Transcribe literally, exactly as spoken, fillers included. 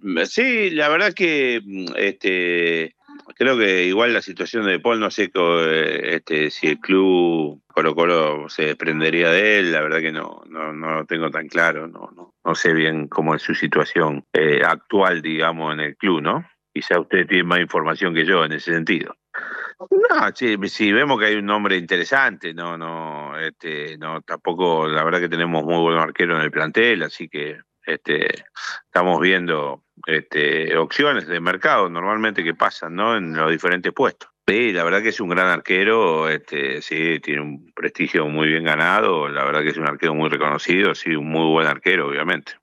Sí, la verdad que mm, este creo que igual la situación de Paul, no sé co- eh, este, si el club Colo Colo se desprendería de él, la verdad que no, no, no lo tengo tan claro, no, no, no sé bien cómo es su situación eh, actual, digamos, en el club, ¿no? Quizá usted tiene más información que yo en ese sentido. No, sí, si vemos que hay un nombre interesante, no, no, este, no, tampoco, la verdad que tenemos muy buenos arqueros en el plantel, así que este, estamos viendo este, opciones de mercado normalmente que pasan, ¿no? En los diferentes puestos. Sí, la verdad que es un gran arquero, este, sí, tiene un prestigio muy bien ganado, la verdad que es un arquero muy reconocido, sí, un muy buen arquero, obviamente.